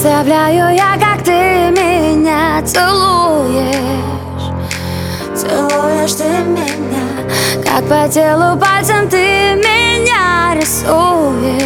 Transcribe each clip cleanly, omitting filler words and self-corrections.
Представляю я, как ты меня целуешь. Целуешь ты меня, как по телу пальцем ты меня рисуешь.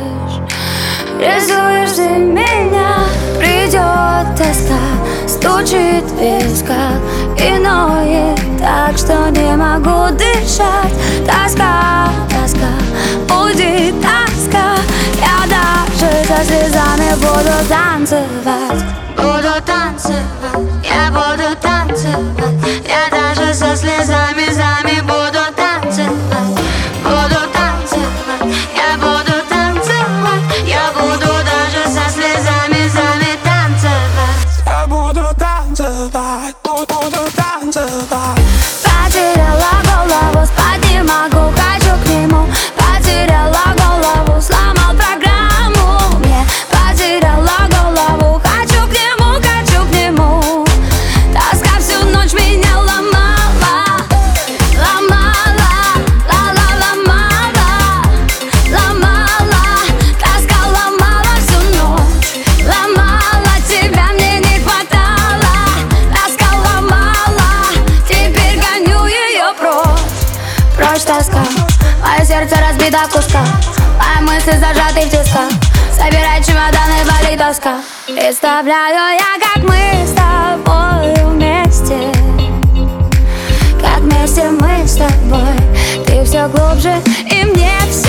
Рисуешь ты меня. Придет тоска, стучит в висках и ноет так, что не могу дышать. Тоска, тоска, будет тоска. Я даже со слезами буду танцевать. Буду танцевать, я буду танцевать. Я даже со слезами буду танцевать. Буду танцевать, я буду танцевать. Я буду даже со слезами танцевать. Я буду танцевать, буду танцевать. Потеряла голову, спать не могу, хочу к нему. Потеряла голову, сломал программу мне. Потеряла голову, хочу к нему. Тоска всю ночь меня ломала. Ломала, ломала. Тоска ломала всю ночь. Ломала, тебя мне не хватало. Тоска ломала, теперь гоню ее прочь. Прочь тоска, мое сердце разбито в кусках. Мои мысли зажаты в тисках. Собирай чемоданы, болит тоска. Представляю я, как мы с тобой вместе. Как вместе мы с тобой. Ты все глубже, и мне все